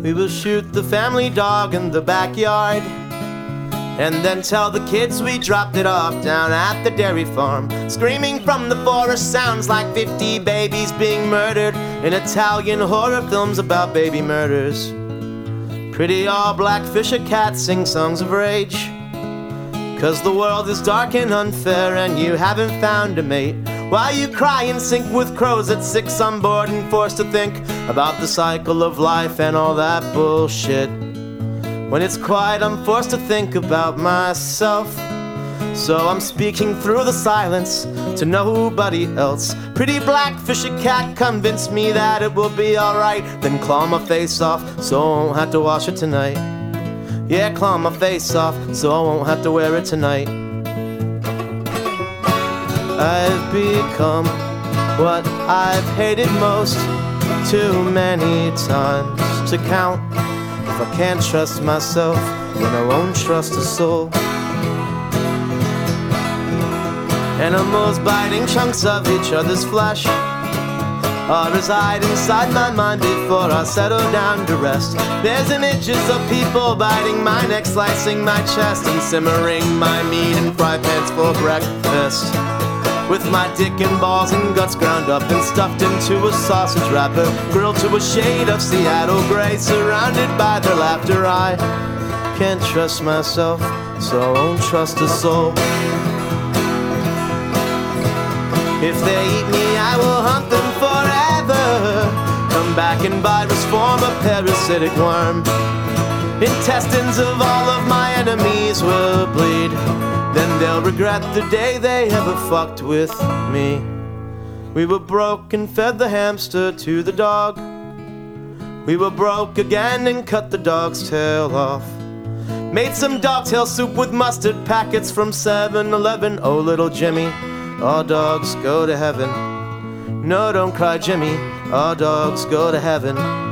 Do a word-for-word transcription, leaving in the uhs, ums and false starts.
We will shoot the family dog in the backyard, and then tell the kids we dropped it off down at the dairy farm. Screaming from the forest sounds like fifty babies being murdered in Italian horror films about baby murders. Pretty all-black fisher cats sing songs of rage, 'cause the world is dark and unfair and you haven't found a mate. While you cry and sink with crows at six on board and forced to think about the cycle of life and all that bullshit. When it's quiet, I'm forced to think about myself, so I'm speaking through the silence to nobody else. Pretty black fishy cat convinced me that it will be alright, then claw my face off so I won't have to wash it tonight. Yeah, claw my face off so I won't have to wear it tonight. I've become what I've hated most, too many times to count. If I can't trust myself, then I won't trust a soul. Animals biting chunks of each other's flesh are reside inside my mind before I settle down to rest. There's images of people biting my neck, slicing my chest, and simmering my meat in fry pans for breakfast. With my dick and balls and guts ground up and stuffed into a sausage wrapper, grilled to a shade of Seattle gray, surrounded by their laughter. I can't trust myself, so I won't trust a soul. If they eat me, I will hunt them forever, come back and virus form a parasitic worm. Intestines of all of my enemies will bleed, then they'll regret the day they ever fucked with me. We were broke and fed the hamster to the dog. We were broke again and cut the dog's tail off. Made some dogtail soup with mustard packets from seven eleven. Oh, little Jimmy, all dogs go to heaven. No, don't cry, Jimmy, all dogs go to heaven.